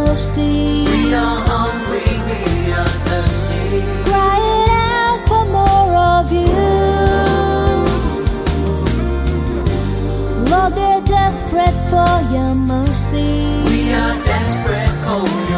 thirsty. We are hungry, we are thirsty. Crying out for more of you. Lord, we're desperate for your mercy. We are desperate for your